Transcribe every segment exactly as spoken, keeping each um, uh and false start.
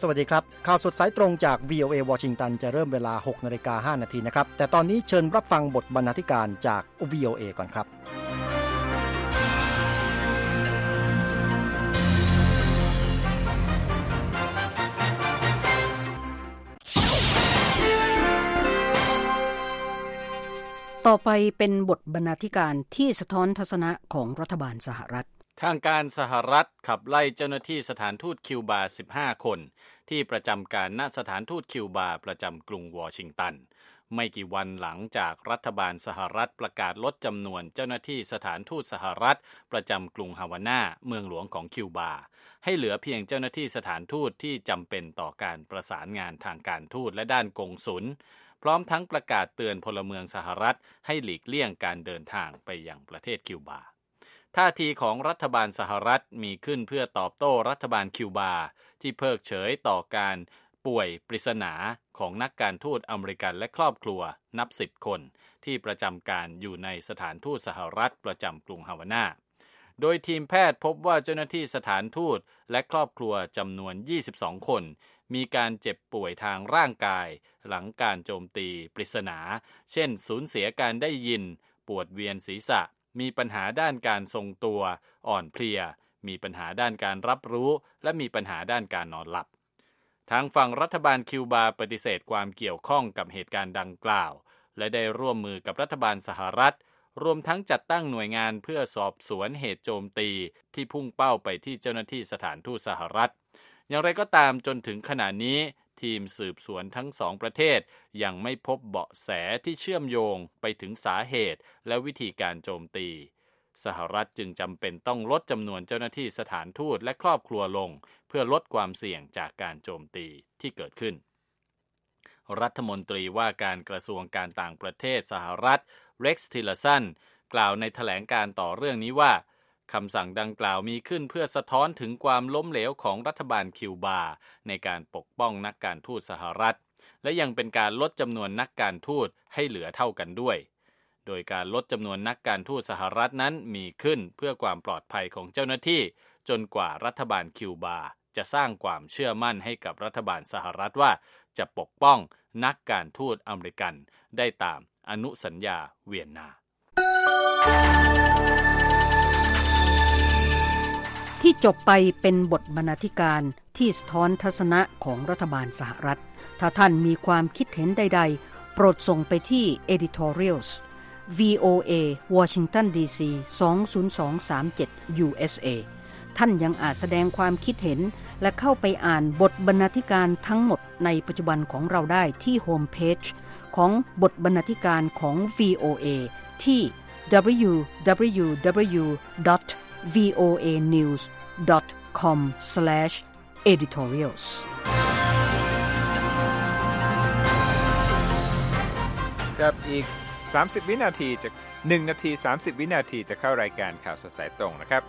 สวัสดีครับข่าวสดสายตรงจาก วี โอ เอ วอชิงตันจะเริ่มเวลา หกนาฬิกาห้านาทีนะครับแต่ตอนนี้เชิญรับฟังบทบรรณาธิการจาก วี โอ เอ ก่อนครับต่อไปเป็นบทบรรณาธิการที่สะท้อนทัศนะของรัฐบาลสหรัฐทางการสหรัฐขับไล่เจ้าหน้าที่สถานทูตคิวบาสิบห้าคนที่ประจำการณสถานทูตคิวบาประจำกรุงวอชิงตันไม่กี่วันหลังจากรัฐบาลสหรัฐประกาศลดจำนวนเจ้าหน้าที่สถานทูตสหรัฐประจำกรุงฮาวาน่าเมืองหลวงของคิวบาให้เหลือเพียงเจ้าหน้าที่สถานทูตที่จำเป็นต่อการประสานงานทางการทูตและด้านกงสุลพร้อมทั้งประกาศเตือนพลเมืองสหรัฐให้หลีกเลี่ยงการเดินทางไปยังประเทศคิวบาท่าทีของรัฐบาลสหรัฐมีขึ้นเพื่อตอบโต้รัฐบาลคิวบาที่เพิกเฉยต่อการป่วยปริศนาของนักการทูตอเมริกันและครอบครัวนับสิบคนที่ประจำการอยู่ในสถานทูตสหรัฐประจำกรุงฮาวาน่าโดยทีมแพทย์พบว่าเจ้าหน้าที่สถานทูตและครอบครัวจำนวนยี่สิบสองคนมีการเจ็บป่วยทางร่างกายหลังการโจมตีปริศนาเช่นสูญเสียการได้ยินปวดเวียนศีรษะมีปัญหาด้านการทรงตัวอ่อนเพลียมีปัญหาด้านการรับรู้และมีปัญหาด้านการนอนหลับทางฝั่งรัฐบาลคิวบาปฏิเสธความเกี่ยวข้องกับเหตุการณ์ดังกล่าวและได้ร่วมมือกับรัฐบาลสหรัฐรวมทั้งจัดตั้งหน่วยงานเพื่อสอบสวนเหตุโจมตีที่พุ่งเป้าไปที่เจ้าหน้าที่สถานทูตสหรัฐอย่างไรก็ตามจนถึงขณะนี้ทีมสืบสวนทั้งสองประเทศยังไม่พบเบาะแสที่เชื่อมโยงไปถึงสาเหตุและวิธีการโจมตีสหรัฐจึงจำเป็นต้องลดจำนวนเจ้าหน้าที่สถานทูตและครอบครัวลงเพื่อลดความเสี่ยงจากการโจมตีที่เกิดขึ้นรัฐมนตรีว่าการกระทรวงการต่างประเทศสหรัฐเร็กซ์ ทิลเลอร์สันกล่าวในแถลงการต่อเรื่องนี้ว่าคำสั่งดังกล่าวมีขึ้นเพื่อสะท้อนถึงความล้มเหลวของรัฐบาลคิวบาในการปกป้องนักการทูตสหรัฐและยังเป็นการลดจำนวนนักการทูตให้เหลือเท่ากันด้วยโดยการลดจำนวนนักการทูตสหรัฐนั้นมีขึ้นเพื่อความปลอดภัยของเจ้าหน้าที่จนกว่ารัฐบาลคิวบาจะสร้างความเชื่อมั่นให้กับรัฐบาลสหรัฐว่าจะปกป้องนักการทูตอเมริกันได้ตามอนุสัญญาเวียนนาที่จบไปเป็นบทบรรณาธิการที่สะท้อนทัศนะของรัฐบาลสหรัฐถ้าท่านมีความคิดเห็นใดๆโปรดส่งไปที่ editorials วี โอ เอ Washington ดี ซี สอง ศูนย์ สอง สาม เจ็ด ยู เอส เอ ท่านยังอาจแสดงความคิดเห็นและเข้าไปอ่านบทบรรณาธิการทั้งหมดในปัจจุบันของเราได้ที่โฮมเพจของบทบรรณาธิการของ วี โอ เอ ที่ ดับเบิลยู ดับเบิลยู ดับเบิลยู ดอท วี โอ เอ นิวส์ ดอท คอม สแลช เอดิทอเรียลส์ครับอีกสามสิบวินาทีจะหนึ่งนาทีสามสิบวินาทีจะเข้ารายการข่าวสดสายตรงนะครับ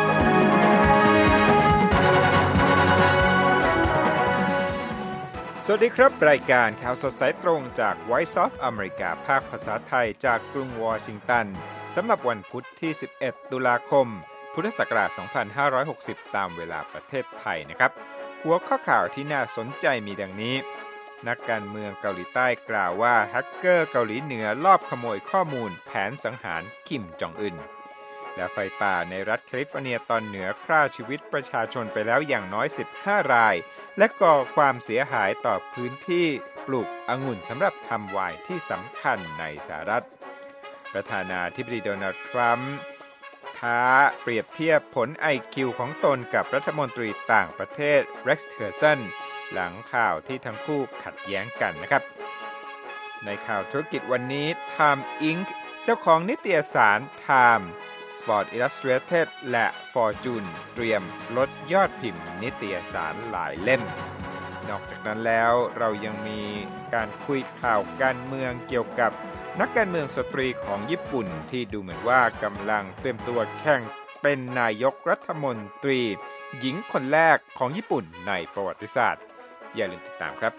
สวัสดีครับรายการข่าวสดสายตรงจาก Voice of America ภาคภาษาไทยจากกรุงวอชิงตันสำหรับวันพุธที่สิบเอ็ดตุลาคมพุทธศักราชสองพันห้าร้อยหกสิบตามเวลาประเทศไทยนะครับหัวข้อข่าวที่น่าสนใจมีดังนี้นักการเมืองเกาหลีใต้กล่าวว่าแฮกเกอร์เกาหลีเหนือลอบขโมยข้อมูลแผนสังหารคิมจองอึนและไฟป่าในรัฐแคลิฟอร์เนียตอนเหนือฆ่าชีวิตประชาชนไปแล้วอย่างน้อยสิบห้ารายและก่อความเสียหายต่อพื้นที่ปลูกองุ่นสำหรับทำไวน์ที่สำคัญในสหรัฐประธานาธิบดีโดนัลด์ทรัมป์ท้าเปรียบเทียบผล ไอ คิว ของตนกับรัฐมนตรีต่างประเทศเร็กซ์ เทอร์สันหลังข่าวที่ทั้งคู่ขัดแย้งกันนะครับในข่าวธุรกิจวันนี้ Time อิงค์ เจ้าของนิตยสาร Time Sport Illustrated และ Fortune เตรียมลดยอดพิมพ์นิตยสารหลายเล่มนอกจากนั้นแล้วเรายังมีการคุยข่าวการเมืองเกี่ยวกับนักการเมืองสตรีของญี่ปุ่นที่ดูเหมือนว่ากำลังเตรียมตัวแข่งเป็นนายกรัฐมนตรีหญิงคนแรกของญี่ปุ่นในประวัติศาสตร์อย่าลืมติดตามครับ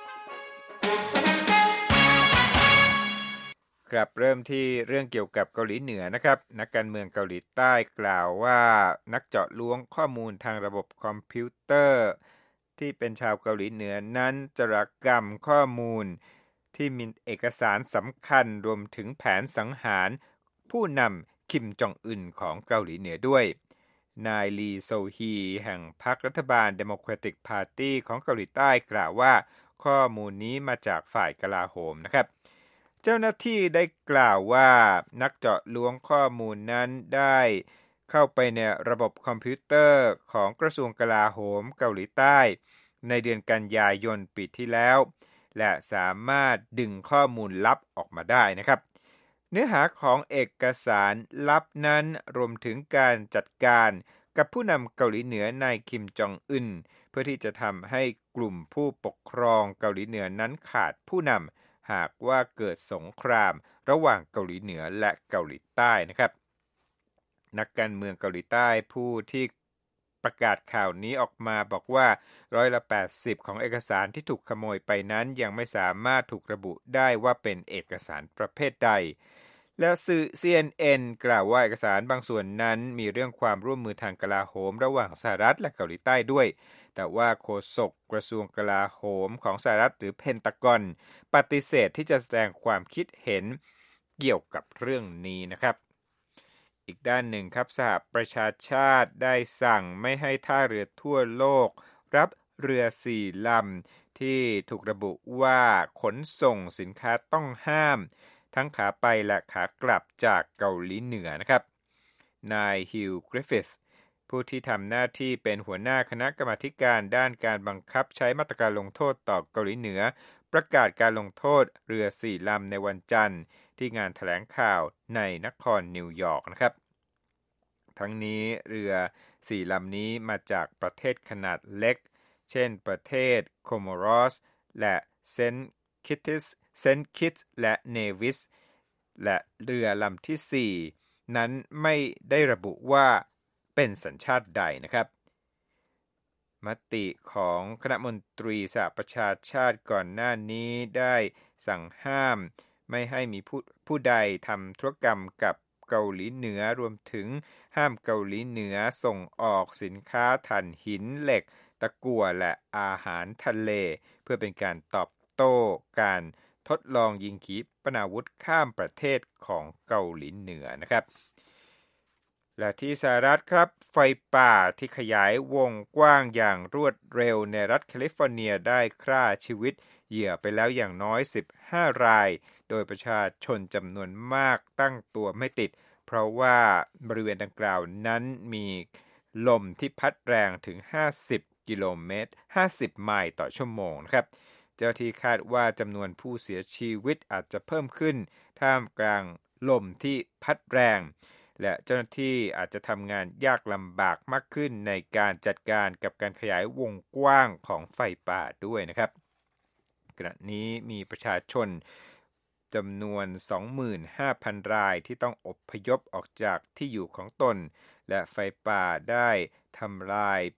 ครับเริ่มที่เรื่องเกี่ยวกับเกาหลีเหนือนะครับนักการเมืองเกาหลีใต้กล่าวว่านักเจาะล้วงข้อมูลทางระบบคอมพิวเตอร์ที่เป็นชาวเกาหลีเหนือนั้นจรกรรมข้อมูลที่มีเอกสารสำคัญรวมถึงแผนสังหารผู้นำคิมจองอึนของเกาหลีเหนือด้วยนายลีโซฮีแห่งพรรครัฐบาล Democratic Party ของเกาหลีใต้กล่าวว่าข้อมูลนี้มาจากฝ่ายกลาโหมนะครับเจ้าหน้าที่ได้กล่าวว่านักเจาะล้วงข้อมูลนั้นได้เข้าไปในระบบคอมพิวเตอร์ของกระทรวงกลาโหมเกาหลีใต้ในเดือนกันยายนปีที่แล้วและสามารถดึงข้อมูลลับออกมาได้นะครับเนื้อหาของเอกสารลับนั้นรวมถึงการจัดการกับผู้นำเกาหลีเหนือนายคิมจองอึนเพื่อที่จะทำให้กลุ่มผู้ปกครองเกาหลีเหนือนั้นขาดผู้นำหากว่าเกิดสงครามระหว่างเกาหลีเหนือและเกาหลีใต้นะครับนักการเมืองเกาหลีใต้ผู้ที่ประกาศข่าวนี้ออกมาบอกว่าร้อยละแปดสิบของเอกสารที่ถูกขโมยไปนั้นยังไม่สามารถถูกระบุได้ว่าเป็นเอกสารประเภทใดและสื่อ ซี เอ็น เอ็น กล่าวว่าเอกสารบางส่วนนั้นมีเรื่องความร่วมมือทางกลาโหมระหว่างสหรัฐและเกาหลีใต้ด้วยแต่ว่าโฆษกกระทรวงกลาโหมของสหรัฐหรือเพนตากอนปฏิเสธที่จะแสดงความคิดเห็นเกี่ยวกับเรื่องนี้นะครับอีกด้านหนึ่งครับสหประชาชาติได้สั่งไม่ให้ท่าเรือทั่วโลกรับเรือสี่ลำที่ถูกระบุว่าขนส่งสินค้าต้องห้ามทั้งขาไปและขากลับจากเกาหลีเหนือนะครับนายฮิวกริฟฟิธผู้ที่ทำหน้าที่เป็นหัวหน้าคณะกรรมาธิการด้านการบังคับใช้มาตรการลงโทษต่อเกาหลีเหนือประกาศการลงโทษเรือสี่ลำในวันจันทร์ที่งานแถลงข่าวในนครนิวยอร์กนะครับทั้งนี้เรือสี่ลำนี้มาจากประเทศขนาดเล็กเช่นประเทศโคโมรอสและเซนต์คิตส์เซนต์คิตส์และเนวิสและเรือลำที่สี่นั้นไม่ได้ระบุว่าเป็นสัญชาติใดนะครับมติของคณะมนตรีสหประชาชาติก่อนหน้านี้ได้สั่งห้ามไม่ให้มีผู้ผู้ใดทำธุรกรรมกับเกาหลีเหนือรวมถึงห้ามเกาหลีเหนือส่งออกสินค้าถ่านหินเหล็กตะกั่วและอาหารทะเลเพื่อเป็นการตอบโต้การทดลองยิงขีปนาวุธข้ามประเทศของเกาหลีเหนือนะครับและที่สหรัฐครับไฟป่าที่ขยายวงกว้างอย่างรวดเร็วในรัฐแคลิฟอร์เนียได้ฆ่าชีวิตเหยื่อไปแล้วอย่างน้อยสิบห้ารายโดยประชาชนจำนวนมากตั้งตัวไม่ติดเพราะว่าบริเวณดังกล่าวนั้นมีลมที่พัดแรงถึงห้าสิบกิโลเมตรห้าสิบไมล์ต่อชั่วโมงนะครับเจ้าที่คาดว่าจำนวนผู้เสียชีวิตอาจจะเพิ่มขึ้นท่ามกลางลมที่พัดแรงและเจ้าหน้าที่อาจจะทำงานยากลำบากมากขึ้นในการจัดการกับการขยายวงกว้างของไฟป่าด้วยนะครับขณะนี้มีประชาชนจำนวน สองหมื่นห้าพัน รายที่ต้องอพยพออกจากที่อยู่ของตนและไฟป่าได้ทำลาย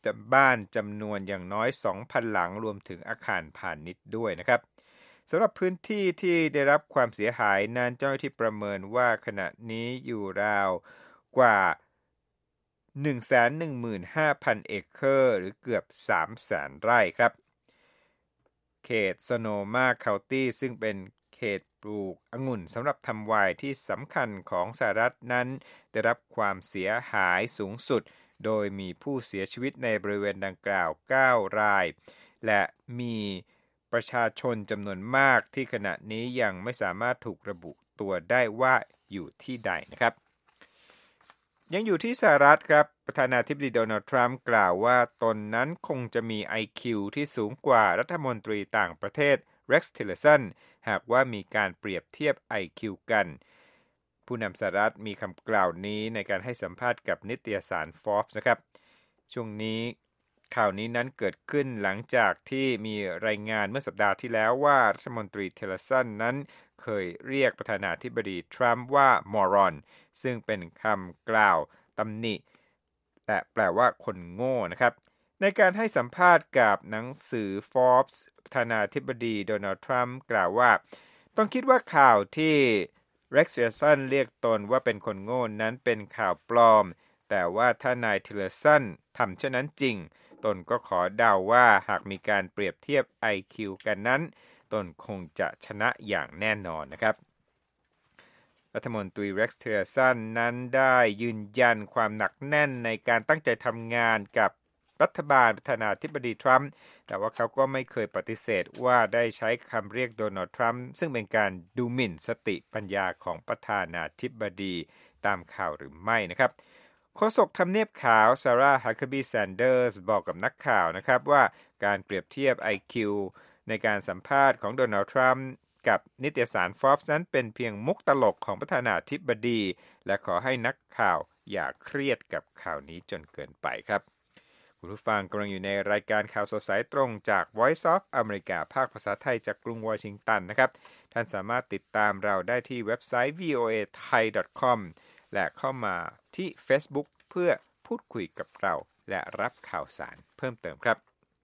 บ้านจำนวนอย่างน้อย สองพัน หลังรวมถึงอาคารพาณิชย์ด้วยนะครับสำหรับพื้นที่ที่ได้รับความเสียหายนั้นเจ้าหน้าที่ประเมินว่าขณะนี้อยู่ราวกว่า หนึ่งแสนหนึ่งหมื่นห้าพัน เอเคอร์หรือเกือบ สามแสน ไร่ครับเขต Sonoma County ซึ่งเป็นเขตปลูกองุ่นสำหรับทำไวน์ที่สำคัญของสหรัฐนั้นได้รับความเสียหายสูงสุดโดยมีผู้เสียชีวิตในบริเวณดังกล่าวเก้ารายและมีประชาชนจำนวนมากที่ขณะนี้ยังไม่สามารถถูกระบุตัวได้ว่าอยู่ที่ใดนะครับยังอยู่ที่สหรัฐครับประธานาธิบดีโดนัลด์ทรัมป์กล่าวว่าตนนั้นคงจะมี ไอ คิว ที่สูงกว่ารัฐมนตรีต่างประเทศเร็กซ์ ทิลเลอร์สันหากว่ามีการเปรียบเทียบ ไอ คิว กันผู้นำสหรัฐมีคำกล่าวนี้ในการให้สัมภาษณ์กับนิตยสาร Forbes นะครับช่วงนี้ข่าวนี้นั้นเกิดขึ้นหลังจากที่มีรายงานเมื่อสัปดาห์ที่แล้วว่ารัฐมนตรีทิลเลอร์สันนั้นเคยเรียกประธานาธิบดีทรัมป์ว่ามอรอนซึ่งเป็นคำกล่าวตำหนิและแปลว่าคนโง่นะครับในการให้สัมภาษณ์กับหนังสือ Forbes ประธานาธิบดีโดนัลด์ทรัมป์กล่าวว่าต้องคิดว่าข่าวที่เร็กซ์ ทิลเลอร์สันเรียกตนว่าเป็นคนโง่นั้นเป็นข่าวปลอมแต่ว่าถ้านายทิลเลอร์สันทำเช่นนั้นจริงตนก็ขอเดาว่าหากมีการเปรียบเทียบ ไอ คิว กันนั้นตนคงจะชนะอย่างแน่นอนนะครับรัฐมนตรีเร็กซ์ ทิลเลอร์สันนั้นได้ยืนยันความหนักแน่นในการตั้งใจทำงานกับรัฐบาลประธานาธิบดีทรัมป์แต่ว่าเขาก็ไม่เคยปฏิเสธว่าได้ใช้คำเรียกโดนัลด์ทรัมป์ซึ่งเป็นการดูหมิ่นสติปัญญาของประธานาธิบดีตามข่าวหรือไม่นะครับโฆษกทำเนียบขาวซาร่า ฮักเคอร์บีแซนเดอร์สบอกกับนักข่าวนะครับว่าการเปรียบเทียบ ไอ คิว ในการสัมภาษณ์ของโดนัลด์ทรัมป์กับนิตยสาร Forbes นั้นเป็นเพียงมุกตลกของประธานาธิบดีและขอให้นักข่าวอย่าเครียดกับข่าวนี้จนเกินไปครับคุณผู้ฟังกำลังอยู่ในรายการข่าวสดสายตรงจาก Voice of America ภาคภาษาไทยจากกรุงวอชิงตันนะครับท่านสามารถติดตามเราได้ที่เว็บไซต์ วี โอ เอ ไทย ดอท คอม และเข้ามาที่ Facebook เพื่อพูดคุยกับเราและรับข่าวสารเพิ่มเติมครับ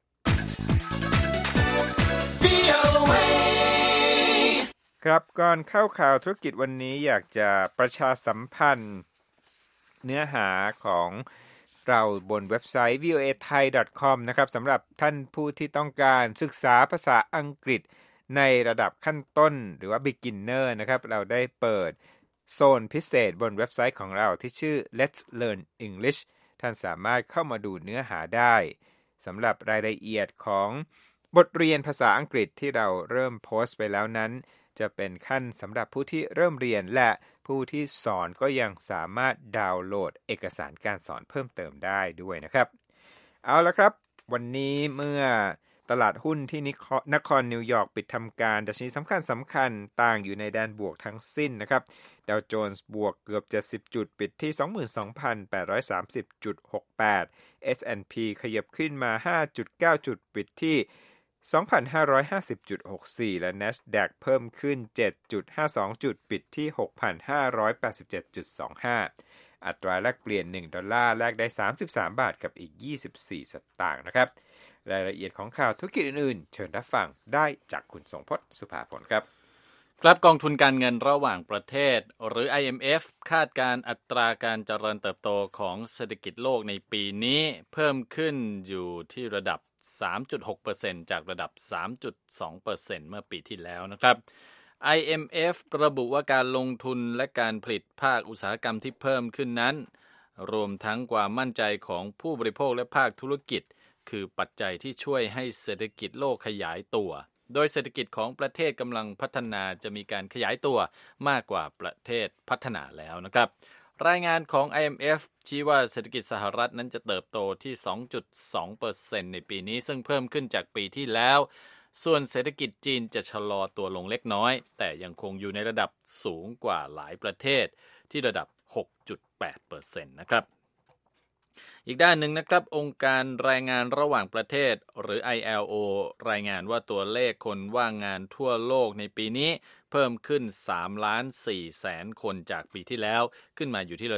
ครับก่อนเข้าข่าวธุรกิจวันนี้อยากจะประชาสัมพันธ์เนื้อหาของเราบนเว็บไซต์ วี โอ เอ ไทย ดอท คอม นะครับสำหรับท่านผู้ที่ต้องการศึกษาภาษาอังกฤษในระดับขั้นต้นหรือว่า beginner นะครับเราได้เปิดโซนพิเศษบนเว็บไซต์ของเราที่ชื่อ Let's Learn English ท่านสามารถเข้ามาดูเนื้อหาได้สำหรับรายละเอียดของบทเรียนภาษาอังกฤษที่เราเริ่มโพสต์ไปแล้วนั้นจะเป็นขั้นสำหรับผู้ที่เริ่มเรียนและผู้ที่สอนก็ยังสามารถดาวน์โหลดเอกสารการสอนเพิ่มเติมได้ด้วยนะครับเอาละครับวันนี้เมื่อตลาดหุ้นที่นครนิวยอร์กปิดทำการดัชนีสำคัญสำคัญต่างอยู่ในแดนบวกทั้งสิ้นนะครับดาวโจนส์บวกเกือบเจ็ดสิบจุดปิดที่ สองหมื่นสองพันแปดร้อยสามสิบจุดหกแปด เอส แอนด์ พี ขยับขึ้นมา ห้าจุดเก้า จุดปิดที่ สองพันห้าร้อยห้าสิบจุดหกสี่ และ NASDAQ เพิ่มขึ้น เจ็ดจุดห้าสอง จุดปิดที่ หกพันห้าร้อยแปดสิบเจ็ดจุดสองห้า อัตราแลกเปลี่ยนหนึ่งดอลลาร์แลกได้สามสิบสามบาทกับอีกยี่สิบสี่สตางค์นะครับรายละเอียดของข่าวธุรกิจอื่นๆเชิญรับฟังได้จากคุณทรงพจน์สุภาพลครับครับกองทุนการเงินระหว่างประเทศหรือ ไอ เอ็ม เอฟ คาดการอัตราการเจริญเติบโตของเศรษฐกิจโลกในปีนี้เพิ่มขึ้นอยู่ที่ระดับ สามจุดหกเปอร์เซ็นต์ จากระดับ สามจุดสองเปอร์เซ็นต์ เมื่อปีที่แล้วนะครับ ไอ เอ็ม เอฟ ระบุว่าการลงทุนและการผลิตภาคอุตสาหกรรมที่เพิ่มขึ้นนั้นรวมทั้งความมั่นใจของผู้บริโภคและภาคธุรกิจคือปัจจัยที่ช่วยให้เศรษฐกิจโลกขยายตัวโดยเศรษฐกิจของประเทศกำลังพัฒนาจะมีการขยายตัวมากกว่าประเทศพัฒนาแล้วนะครับรายงานของ ไอ เอ็ม เอฟ ชี้ว่าเศรษฐกิจสหรัฐนั้นจะเติบโตที่ สองจุดสองเปอร์เซ็นต์ ในปีนี้ซึ่งเพิ่มขึ้นจากปีที่แล้วส่วนเศรษฐกิจจีนจะชะลอตัวลงเล็กน้อยแต่ยังคงอยู่ในระดับสูงกว่าหลายประเทศที่ระดับ หกจุดแปดเปอร์เซ็นต์ นะครับอีกด้านหนึ่งนะครับองค์การรายงานระหว่างประเทศหรือ ไอ แอล โอ รายงานว่าตัวเลขคนว่างงานทั่วโลกในปีนี้เพิ่มขึ้น สามล้านสี่แสนคนจากปีที่แล้วขึ้นมาอยู่ที่ระดับ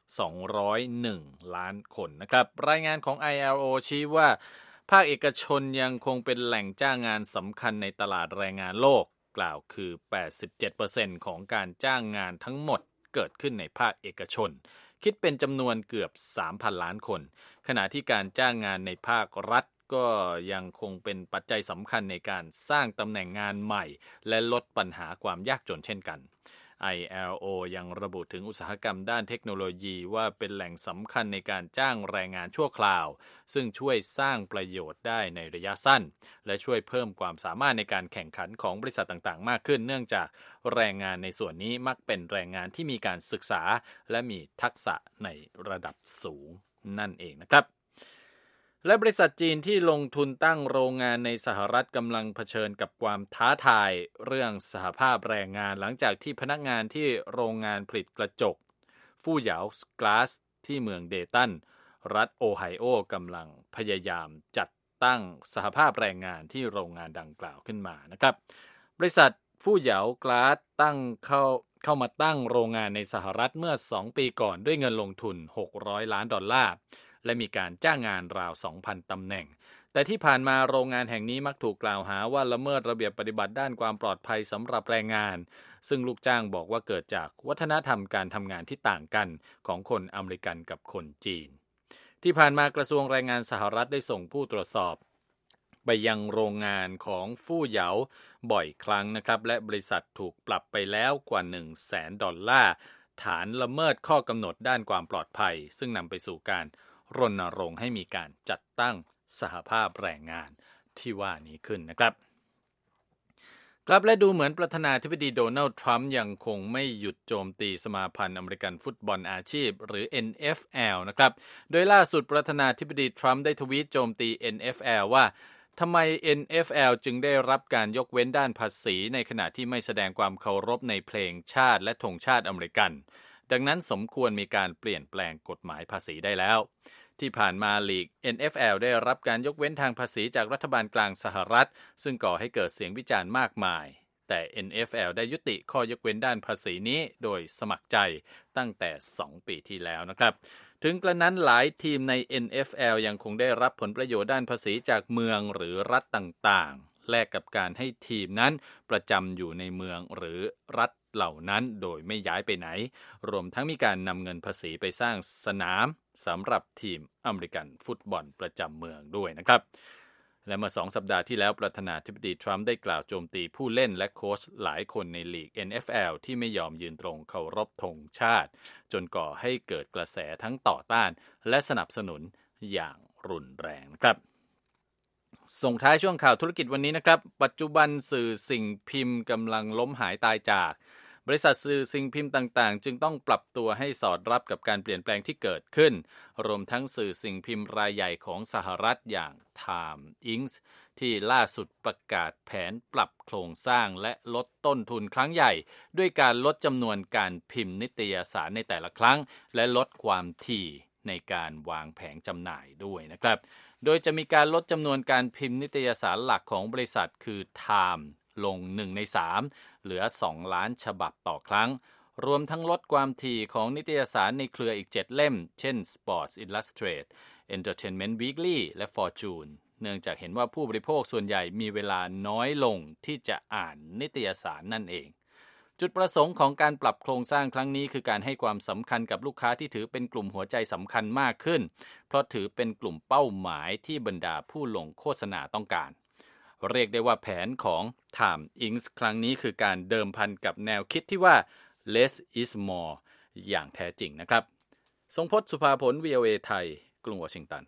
สองร้อยเอ็ด ล้านคนนะครับรายงานของ ไอ แอล โอ ชี้ว่าภาคเอกชนยังคงเป็นแหล่งจ้างงานสำคัญในตลาดแรงงานโลกกล่าวคือ แปดสิบเจ็ดเปอร์เซ็นต์ ของการจ้างงานทั้งหมดเกิดขึ้นในภาคเอกชนคิดเป็นจำนวนเกือบ สามพัน ล้านคนขณะที่การจ้างงานในภาครัฐก็ยังคงเป็นปัจจัยสำคัญในการสร้างตำแหน่งงานใหม่และลดปัญหาความยากจนเช่นกัน ไอ แอล โอ ยังระบุถึงอุตสาหกรรมด้านเทคโนโลยีว่าเป็นแหล่งสำคัญในการจ้างแรงงานชั่วคราวซึ่งช่วยสร้างประโยชน์ได้ในระยะสั้นและช่วยเพิ่มความสามารถในการแข่งขันของบริษัทต่างๆมากขึ้นเนื่องจากแรงงานในส่วนนี้มักเป็นแรงงานที่มีการศึกษาและมีทักษะในระดับสูงนั่นเองนะครับและบริษัทจีนที่ลงทุนตั้งโรงงานในสหรัฐกำลังเผชิญกับความท้าทายเรื่องสหภาพแรงงานหลังจากที่พนักงานที่โรงงานผลิตกระจกฟู่เหยาส์กลาสที่เมืองเดตันรัฐโอไฮโอกำลังพยายามจัดตั้งสหภาพแรงงานที่โรงงานดังกล่าวขึ้นมานะครับบริษัทฟู่เหยากลาสตั้งเข้าเข้ามาตั้งโรงงานในสหรัฐเมื่อสองปีก่อนด้วยเงินลงทุนหกร้อยล้านดอลลาร์และมีการจ้างงานราว สองพัน ตำแหน่งแต่ที่ผ่านมาโรงงานแห่งนี้มักถูกกล่าวหาว่าละเมิดระเบียบปฏิบัติด้านความปลอดภัยสำหรับแรงงานซึ่งลูกจ้างบอกว่าเกิดจากวัฒนธรรมการทำงานที่ต่างกันของคนอเมริกันกับคนจีนที่ผ่านมากระทรวงแรงงานสหรัฐได้ส่งผู้ตรวจสอบไปยังโรงงานของฟู่เหยาบ่อยครั้งนะครับและบริษัทถูกปรับไปแล้วกว่า หนึ่งแสน ดอลลาร์ฐานละเมิดข้อกำหนดด้านความปลอดภัยซึ่งนำไปสู่การรณรงค์ให้มีการจัดตั้งสหภาพแรงงานที่ว่านี้ขึ้นนะครับครับและดูเหมือนประธานาธิบดีโดนัลด์ทรัมป์ยังคงไม่หยุดโจมตีสมาพันธ์อเมริกันฟุตบอลอาชีพหรือ เอ็น เอฟ แอล นะครับโดยล่าสุดประธานาธิบดีทรัมป์ได้ทวีตโจมตี เอ็น เอฟ แอล ว่าทำไม เอ็น เอฟ แอล จึงได้รับการยกเว้นด้านภาษีในขณะที่ไม่แสดงความเคารพในเพลงชาติและธงชาติอเมริกันดังนั้นสมควรมีการเปลี่ยนแปลงกฎหมายภาษีได้แล้วที่ผ่านมาลีก เอ็น เอฟ แอล ได้รับการยกเว้นทางภาษีจากรัฐบาลกลางสหรัฐซึ่งก่อให้เกิดเสียงวิจารณ์มากมายแต่ เอ็น เอฟ แอล ได้ยุติข้อยกเว้นด้านภาษีนี้โดยสมัครใจตั้งแต่สองปีที่แล้วนะครับถึงกระนั้นหลายทีมใน เอ็น เอฟ แอล ยังคงได้รับผลประโยชน์ด้านภาษีจากเมืองหรือรัฐต่างๆแลกกับการให้ทีมนั้นประจำอยู่ในเมืองหรือรัฐเหล่านั้นโดยไม่ย้ายไปไหนรวมทั้งมีการนำเงินภาษีไปสร้างสนามสำหรับทีมอเมริกันฟุตบอลประจำเมืองด้วยนะครับและเมื่อสองสัปดาห์ที่แล้วประธานาธิบดีทรัมป์ได้กล่าวโจมตีผู้เล่นและโค้ชหลายคนในลีก เอ็น เอฟ แอล ที่ไม่ยอมยืนตรงเคารพธงชาติจนก่อให้เกิดกระแสทั้งต่อต้านและสนับสนุนอย่างรุนแรงครับส่งท้ายช่วงข่าวธุรกิจวันนี้นะครับปัจจุบันสื่อสิ่งพิมพ์กำลังล้มหายตายจากบริษัทสื่อสิ่งพิมพ์ต่างๆจึงต้องปรับตัวให้สอดรับกับการเปลี่ยนแปลงที่เกิดขึ้นรวมทั้งสื่อสิ่งพิมพ์รายใหญ่ของสหรัฐอย่าง Time อิงค์ ที่ล่าสุดประกาศแผนปรับโครงสร้างและลดต้นทุนครั้งใหญ่ด้วยการลดจำนวนการพิมพ์นิตยสารในแต่ละครั้งและลดความถี่ในการวางแผงจำหน่ายด้วยนะครับโดยจะมีการลดจำนวนการพิมพ์นิตยสารหลักของบริษัทคือ Time ลงหนึ่งในสามเหลือสองล้านฉบับต่อครั้งรวมทั้งลดความถี่ของนิตยสารในเครืออีกเจ็ดเล่มเช่น Sports Illustrated Entertainment Weekly และ Fortune เนื่องจากเห็นว่าผู้บริโภคส่วนใหญ่มีเวลาน้อยลงที่จะอ่านนิตยสารนั่นเองจุดประสงค์ของการปรับโครงสร้างครั้งนี้คือการให้ความสำคัญกับลูกค้าที่ถือเป็นกลุ่มหัวใจสำคัญมากขึ้นเพราะถือเป็นกลุ่มเป้าหมายที่บรรดาผู้ลงโฆษณาต้องการเรียกได้ว่าแผนของ Time อิงค์ ครั้งนี้คือการเดิมพันกับแนวคิดที่ว่า less is more อย่างแท้จริงนะครับทรงพจน์ สุภาผล วี โอ เอ ไทยกรุงวอชิงตัน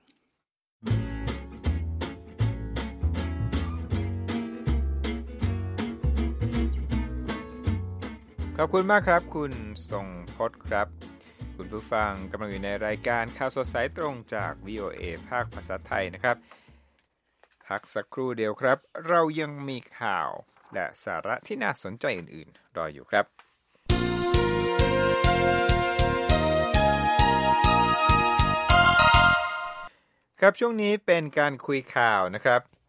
ขอบคุณมากครับคุณทรงพจน์ครับคุณผู้ฟังกำลังอยู่ในรายการข่าวสดสายตรงจาก วี โอ เอ ภาคภาษาไทยนะครับพักสักครู่เดียวครับเรายังมีข่าวและสาระที่น่าสนใจอื่นๆรออยู่ครับครับช่วงนี้เป็นการคุยข่าวนะครับ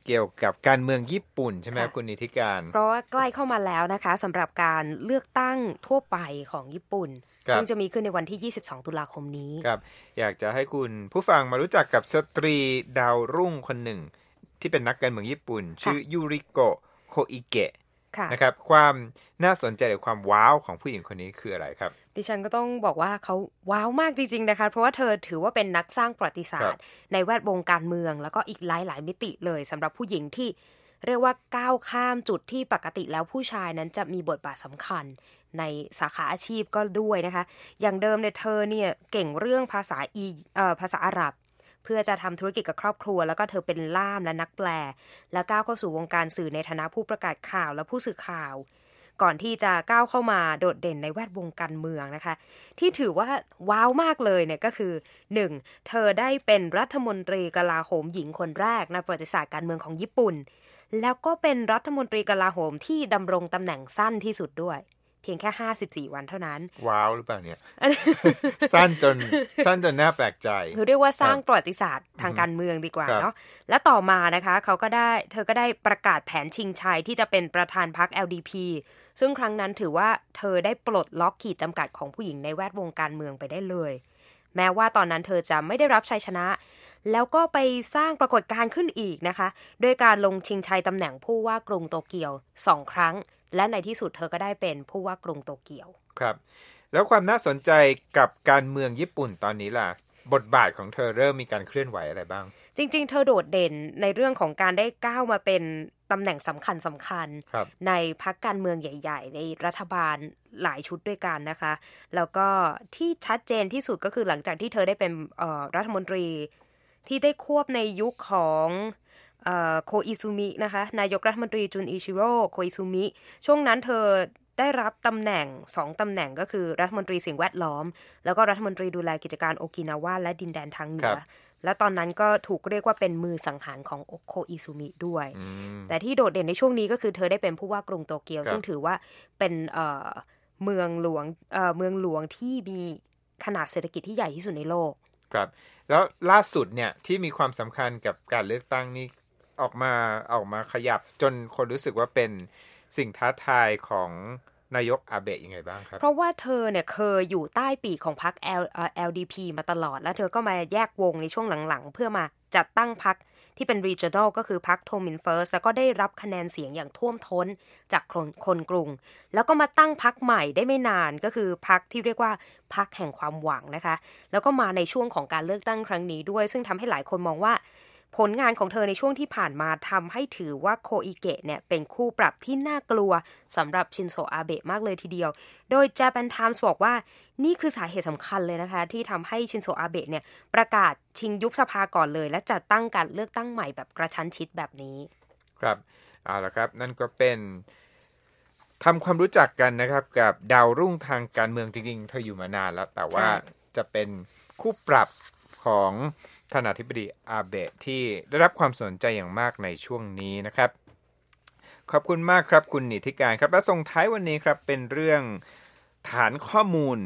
เกี่ยวกับการเมืองญี่ปุ่นใช่ไหมคุณนิติการเพราะว่าใกล้เข้ามาแล้วนะคะสำหรับการเลือกตั้งทั่วไปของญี่ปุ่นซึ่งจะมีขึ้นในวันที่ยี่สิบสองตุลาคมนี้ครับอยากจะให้คุณผู้ฟังมารู้จักกับสตรีดาวรุ่งคนหนึ่งที่เป็นนักการเมืองญี่ปุ่นชื่อยูริโกะโคอิเกะนะครับความน่าสนใจหรือความว้าวของผู้หญิงคนนี้คืออะไรครับดิฉันก็ต้องบอกว่าเขาว้าวมากจริงๆนะคะเพราะว่าเธอถือว่าเป็นนักสร้างประวัติศาสตร์ในแวดวงการเมืองแล้วก็อีกหลายๆมิติเลยสำหรับผู้หญิงที่เรียกว่าก้าวข้ามจุดที่ปกติแล้วผู้ชายนั้นจะมีบทบาทสำคัญในสาขาอาชีพก็ด้วยนะคะอย่างเดิมเนี่ยเธอเนี่ยเก่งเรื่องภาษาอีเอ่อภาษาอาหรับเพื่อจะทำธุรกิจกับครอบครัวแล้วก็เธอเป็นล่ามและนักแปลแล้วก้าวเข้าสู่วงการสื่อในฐานะผู้ประกาศข่าวและผู้สื่อข่าวก่อนที่จะก้าวเข้ามาโดดเด่นในแวดวงการเมืองนะคะที่ถือว่าว้าวมากเลยเนี่ยก็คือหนึ่งเธอได้เป็นรัฐมนตรีกลาโหมหญิงคนแรกในประวัติศาสตร์การเมืองของญี่ปุ่นแล้วก็เป็นรัฐมนตรีกลาโหมที่ดำรงตำแหน่งสั้นที่สุดด้วยเพียงแค่ห้าสิบสี่วันเท่านั้นว้าวหรือเปล่าเนี่ย สั้นจนสั้นจนน่าแปลกใจคือเรียกว่าสร้างประวัติศาสตร์ทางการเมืองดีกว่าเนาะและต่อมานะคะเขาก็ได้เธอก็ได้ประกาศแผนชิงชัยที่จะเป็นประธานพรรค แอล ดี พี ซึ่งครั้งนั้นถือว่าเธอได้ปลดล็อกขีดจำกัดของผู้หญิงในแวดวงการเมืองไปได้เลยแม้ว่าตอนนั้นเธอจะไม่ได้รับชัยชนะแล้วก็ไปสร้างปรากฏการณ์ขึ้นอีกนะคะโดยการลงชิงชัยตำแหน่งผู้ว่ากรุงโตเกียวสองครั้งและในที่สุดเธอก็ได้เป็นผู้ว่ากรุงโตเกียวครับแล้วความน่าสนใจกับการเมืองญี่ปุ่นตอนนี้ล่ะบทบาทของเธอเริ่มมีการเคลื่อนไหวอะไรบ้างจริงๆเธอโดดเด่นในเรื่องของการได้ก้าวมาเป็นตำแหน่งสำคัญสำคัญในพรรคการเมืองใหญ่ๆในรัฐบาลหลายชุดด้วยกันนะคะแล้วก็ที่ชัดเจนที่สุดก็คือหลังจากที่เธอได้เป็นรัฐมนตรีที่ได้ควบในยุคของโคอิซุมินะคะนายกรัฐมนตรีจุนอิชิโร่โคอิซุมิช่วงนั้นเธอได้รับตำแหน่งสองตำแหน่งก็คือรัฐมนตรีสิ่งแวดล้อมแล้วก็รัฐมนตรีดูแลกิจการโอกินาวาและดินแดนทางเหนือและตอนนั้นก็ถูกเรียกว่าเป็นมือสังหารของโคอิซุมิด้วยแต่ที่โดดเด่นในช่วงนี้ก็คือเธอได้เป็นผู้ว่ากรุงโตเกียวซึ่งถือว่าเป็นเอ่อเมืองหลวงเอ่อเมืองหลวงที่มีขนาดเศรษฐกิจที่ใหญ่ที่สุดในโลกครับแล้วล่าสุดเนี่ยที่มีความสำคัญกับการเลือกตั้งนี้ออกมาออกมาขยับจนคนรู้สึกว่าเป็นสิ่งท้าทายของนายกอาเบะยังไงบ้างครับเพราะว่าเธอเนี่ยเคยอยู่ใต้ปีกของพรรค แอล ดี พี มาตลอดแล้วเธอก็มาแยกวงในช่วงหลังๆเพื่อมาจัดตั้งพรรคที่เป็น regional ก็คือพรรคโทมินเฟิร์สแล้วก็ได้รับคะแนนเสียงอย่างท่วมท้นจากคนคนกรุงแล้วก็มาตั้งพรรคใหม่ได้ไม่นานก็คือพรรคที่เรียกว่าพรรคแห่งความหวังนะคะแล้วก็มาในช่วงของการเลือกตั้งครั้งนี้ด้วยซึ่งทำให้หลายคนมองว่าผลงานของเธอในช่วงที่ผ่านมาทำให้ถือว่าโคอิเกะเนี่ยเป็นคู่ปรับที่น่ากลัวสำหรับชินโซอาเบะมากเลยทีเดียวโดย Japan Times บอกว่านี่คือสาเหตุสำคัญเลยนะคะที่ทำให้ชินโซอาเบะเนี่ยประกาศชิงยุบสภาก่อนเลยและจัดตั้งการเลือกตั้งใหม่แบบกระชั้นชิดแบบนี้ครับเอาละครับนั่นก็เป็นทำความรู้จักกันนะครับกับดาวรุ่งทางการเมืองจริงๆเธออยู่มานานแล้วแต่ว่าจะเป็นคู่ปรับของท่านอธิบดีอาเบะที่ได้รับความสนใจอย่างมากในช่วงนี้นะครับขอบคุณมากครับคุณนิติการครับและส่งท้ายวันนี้ครับเป็นเรื่องฐานข้อมูล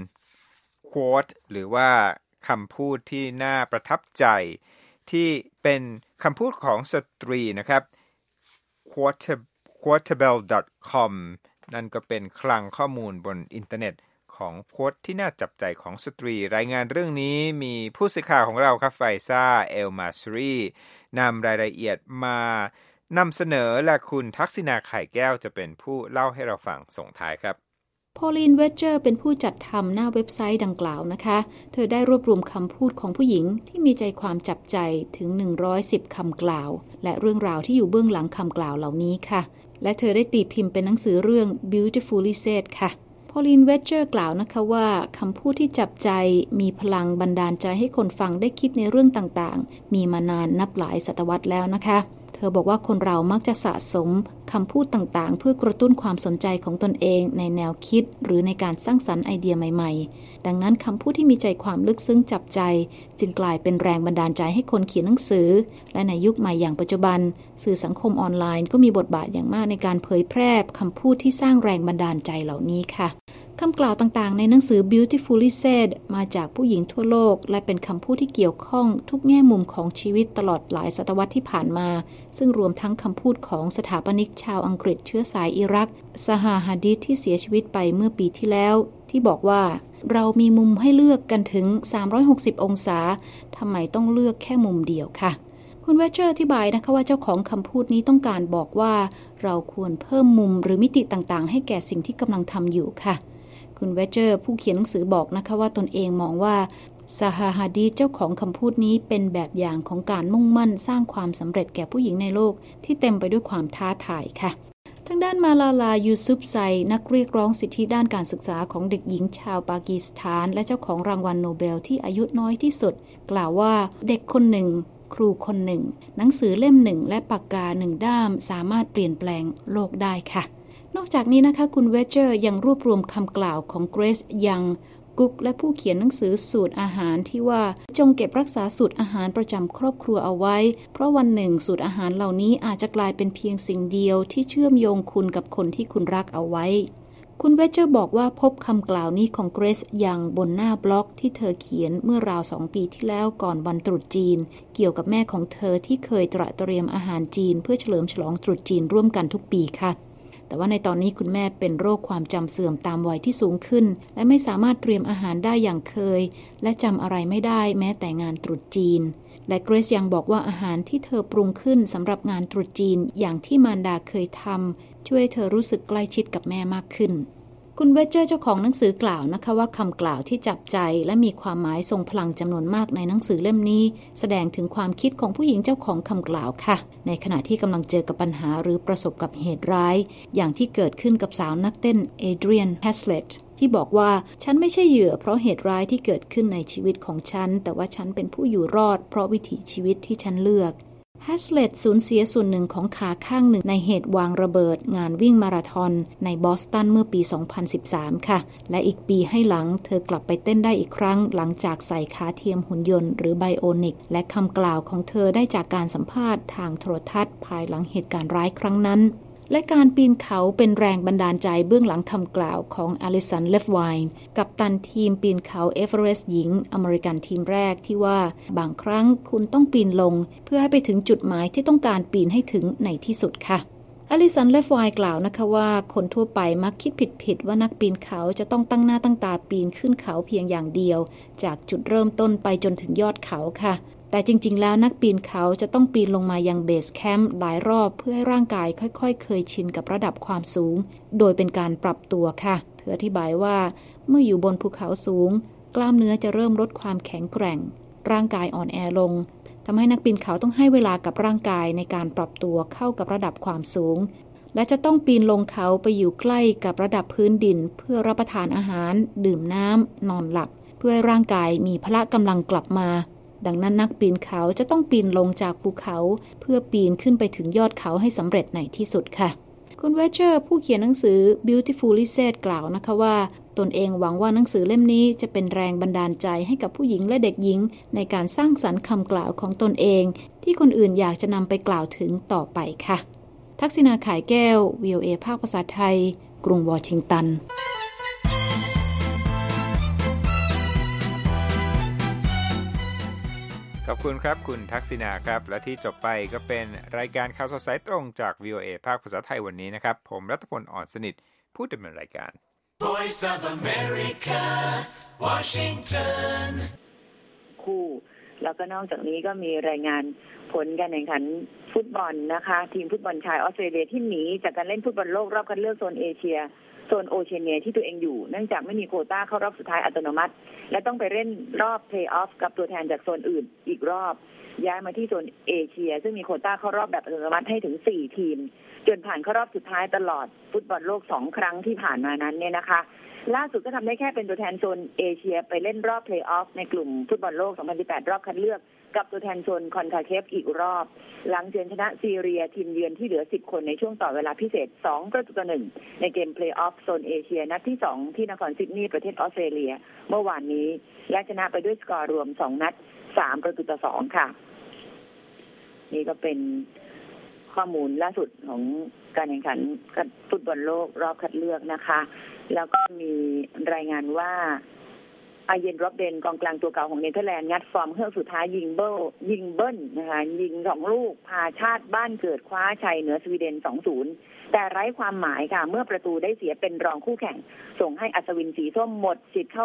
quote หรือว่าคำพูดที่น่าประทับใจที่เป็นคำพูดของสตรีนะครับ quotable ดอท คอม นั่นก็เป็นคลังข้อมูลบนอินเทอร์เน็ตของโค้ดที่น่าจับใจของสตรีรายงานเรื่องนี้มีผู้สื่อข่าวของเราครับไฟซ่าเอลมาสรีนำรายละเอียดมานำเสนอและคุณทักษิณาไข่แก้วจะเป็นผู้เล่าให้เราฟังส่งท้ายครับพอลีนเวจเจอร์เป็นผู้จัดทำหน้าเว็บไซต์ดังกล่าวนะคะเธอได้รวบรวมคำพูดของผู้หญิงที่มีใจความจับใจถึงหนึ่งร้อยสิบคำกล่าวและเรื่องราวที่อยู่เบื้องหลังคำกล่าวเหล่านี้ค่ะและเธอได้ตีพิมพ์เป็นหนังสือเรื่อง Beautifully Said ค่ะพอลีนเวจเจอร์กล่าวนะคะว่าคำพูดที่จับใจมีพลังบันดาลใจให้คนฟังได้คิดในเรื่องต่างๆมีมานานนับหลายศตวรรษแล้วนะคะเธอบอกว่าคนเรามักจะสะสมคำพูดต่างๆเพื่อกระตุ้นความสนใจของตนเองในแนวคิดหรือในการสร้างสรรค์ไอเดียใหม่ๆดังนั้นคำพูดที่มีใจความลึกซึ้งจับใจจึงกลายเป็นแรงบันดาลใจให้คนเขียนหนังสือและในยุคใหม่อย่างปัจจุบันสื่อสังคมออนไลน์ก็มีบทบาทอย่างมากในการเผยแพร่คำพูดที่สร้างแรงบันดาลใจเหล่านี้ค่ะคำกล่าวต่างๆในหนังสือ Beautifully Said มาจากผู้หญิงทั่วโลกและเป็นคำพูดที่เกี่ยวข้องทุกแง่มุมของชีวิตตลอดหลายศตวรรษที่ผ่านมาซึ่งรวมทั้งคำพูดของสถาปนิกชาวอังกฤษเชื้อสายอิรักซาฮา ฮาดิษที่เสียชีวิตไปเมื่อปีที่แล้วที่บอกว่าเรามีมุมให้เลือกกันถึงสามร้อยหกสิบองศาทำไมต้องเลือกแค่มุมเดียวค่ะคุณเวเชอร์อธิบายนะคะว่าเจ้าของคำพูดนี้ต้องการบอกว่าเราควรเพิ่มมุมหรือมิติต่างๆให้แก่สิ่งที่กำลังทำอยู่ค่ะคุณเวเชอร์ผู้เขียนหนังสือบอกนะคะว่าตนเองมองว่าซาฮา ฮาดิษเจ้าของคำพูดนี้เป็นแบบอย่างของการมุ่งมั่นสร้างความสำเร็จแก่ผู้หญิงในโลกที่เต็มไปด้วยความท้าทายค่ะทางด้านมาลาลา ยูซุฟไซนักเรียกร้องสิทธิด้านการศึกษาของเด็กหญิงชาวปากีสถานและเจ้าของรางวัลโนเบลที่อายุน้อยที่สุดกล่าวว่าเด็กคนหนึ่งครูคนหนึ่งหนังสือเล่มหนึ่งและปากกาหนึ่งด้ามสามารถเปลี่ยนแปลงโลกได้ค่ะนอกจากนี้นะคะคุณเวเจอร์ยังรวบรวมคำกล่าวของเกรซยังกุ๊กและผู้เขียนหนังสือสูตรอาหารที่ว่าจงเก็บรักษาสูตรอาหารประจำครอบครัวเอาไว้เพราะวันหนึ่งสูตรอาหารเหล่านี้อาจจะกลายเป็นเพียงสิ่งเดียวที่เชื่อมโยงคุณกับคนที่คุณรักเอาไว้คุณเวเจอร์บอกว่าพบคำกล่าวนี้ของเกรซยังบนหน้าบล็อกที่เธอเขียนเมื่อราวสองปีที่แล้วก่อนวันตรุษจีนเกี่ยวกับแม่ของเธอที่เคยตระเตรียมอาหารจีนเพื่อเฉลิมฉลองตรุษจีนร่วมกันทุกปีค่ะแต่ว่าในตอนนี้คุณแม่เป็นโรคความจำเสื่อมตามวัยที่สูงขึ้นและไม่สามารถเตรียมอาหารได้อย่างเคยและจำอะไรไม่ได้แม้แต่งานตรุษจีนและเกรซยังบอกว่าอาหารที่เธอปรุงขึ้นสำหรับงานตรุษจีนอย่างที่มารดาเคยทำช่วยเธอรู้สึกใกล้ชิดกับแม่มากขึ้นคุณเวเจอร์เจ้าของหนังสือกล่าวนะคะว่าคำกล่าวที่จับใจและมีความหมายทรงพลังจำนวนมากในหนังสือเล่มนี้แสดงถึงความคิดของผู้หญิงเจ้าของคำกล่าวค่ะในขณะที่กำลังเจอกับปัญหาหรือประสบกับเหตุร้ายอย่างที่เกิดขึ้นกับสาวนักเต้นเอเดรียน แฮสเลตที่บอกว่าฉันไม่ใช่เหยื่อเพราะเหตุร้ายที่เกิดขึ้นในชีวิตของฉันแต่ว่าฉันเป็นผู้อยู่รอดเพราะวิถีชีวิตที่ฉันเลือกแฮสเลตสูญเสียส่วนหนึ่งของขาข้างหนึ่งในเหตุวางระเบิดงานวิ่งมาราธอนในบอสตันเมื่อปี สองพันสิบสาม ค่ะและอีกปีให้หลังเธอกลับไปเต้นได้อีกครั้งหลังจากใส่ขาเทียมหุ่นยนต์หรือไบโอนิกและคำกล่าวของเธอได้จากการสัมภาษณ์ทางโทรทัศน์ภายหลังเหตุการณ์ร้ายครั้งนั้นและการปีนเขาเป็นแรงบันดาลใจเบื้องหลังคำกล่าวของอลิสัน เลฟไวน์กัปตันทีมปีนเขาเอเวอเรสต์หญิงอเมริกันทีมแรกที่ว่าบางครั้งคุณต้องปีนลงเพื่อให้ไปถึงจุดหมายที่ต้องการปีนให้ถึงในที่สุดค่ะอลิสัน เลฟไวน์กล่าวนะคะว่าคนทั่วไปมักคิดผิดๆว่านักปีนเขาจะต้องตั้งหน้าตั้งตาปีนขึ้นเขาเพียงอย่างเดียวจากจุดเริ่มต้นไปจนถึงยอดเขาค่ะแต่จริงๆแล้วนักปีนเขาจะต้องปีนลงมายังเบสแคมป์หลายรอบเพื่อให้ร่างกายค่อยๆเคยชินกับระดับความสูงโดยเป็นการปรับตัวค่ะเธออธิบายว่าเมื่ออยู่บนภูเขาสูงกล้ามเนื้อจะเริ่มลดความแข็งแกร่งร่างกายอ่อนแอลงทำให้นักปีนเขาต้องให้เวลากับร่างกายในการปรับตัวเข้ากับระดับความสูงและจะต้องปีนลงเขาไปอยู่ใกล้กับระดับพื้นดินเพื่อรับประทานอาหารดื่มน้ำนอนหลับเพื่อให้ร่างกายมีพละกำลังกลับมาดังนั้นนักปีนเขาจะต้องปีนลงจากภูเขาเพื่อปีนขึ้นไปถึงยอดเขาให้สำเร็จในที่สุดค่ะคุณเวเจอร์ผู้เขียนหนังสือ Beautifully Said กล่าวนะคะว่าตนเองหวังว่าหนังสือเล่มนี้จะเป็นแรงบันดาลใจให้กับผู้หญิงและเด็กหญิงในการสร้างสรรค์คำกล่าวของตนเองที่คนอื่นอยากจะนำไปกล่าวถึงต่อไปค่ะทักษิณาข่ายแก้ว วี โอ เอ ภาคภาษาไทยกรุงวอชิงตันขอบคุณครับคุณทักษิณาครับและที่จบไปก็เป็นรายการข่าวสดสายตรงจาก วี โอ เอ ภาคภาษาไทยวันนี้นะครับผมรัตพล อ่อนสนิทผู้ดำเนินรายการ Voice of America Washington คู่แล้วก็นอกจากนี้ก็มีรายงานผลการแข่งขันฟุตบอลนะคะทีมฟุตบอลชายออสเตรเลียที่หนีจากการเล่นฟุตบอลโลกรอบคัดเลือกโซนเอเชียโซนโอเชียเนียที่ตัวเองอยู่เนื่องจากไม่มีโควต้าเข้ารอบสุดท้ายอัตโนมัติและต้องไปเล่นรอบเพลย์ออฟกับตัวแทนจากโซนอื่นอีกรอบย้ายมาที่โซนเอเชียซึ่งมีโควต้าเข้ารอบแบบอัตโนมัติให้ถึงสี่ทีมจนผ่านเข้ารอบสุดท้ายตลอดฟุตบอลโลกสองครั้งที่ผ่านมานั้นเนี่ยนะคะล่าสุดก็ทำได้แค่เป็นตัวแทนโซนเอเชียไปเล่นรอบเพลย์ออฟในกลุ่มฟุตบอลโลกสองพันสิบแปดรอบคัดเลือกกับตัวแทนโซนคอนคาเคฟอีกรอบหลังเฉือนชนะซีเรียทีมเยือนที่เหลือสิบคนในช่วงต่อเวลาพิเศษสองประตูต่อหนึ่งในเกมเพลย์ออฟโซนเอเชียนัดที่สองที่นครซิดนีย์ประเทศออสเตรเลียเมื่อวานนี้และชนะไปด้วยสกอร์รวมสองนัดสามประตูต่อสองค่ะนี่ก็เป็นข้อมูลล่าสุดของการแข่งขันฟุตบอลโลกรอบคัดเลือกนะคะแล้วก็มีรายงานว่าอาเยน โรบเบนกองกลางตัวเก่าของเนเธอร์แลนด์งัดฟอร์มเฮือกสุดท้ายยิงเบิ้ลยิงเบิ้ลนะคะยิงสองลูกพาชาติบ้านเกิดคว้าชัยเหนือสวีเดน สองศูนย์ แต่ไร้ความหมายค่ะเมื่อประตูได้เสียเป็นรองคู่แข่งส่งให้อัศวินสีส้มหมดสิทธิ์เข้า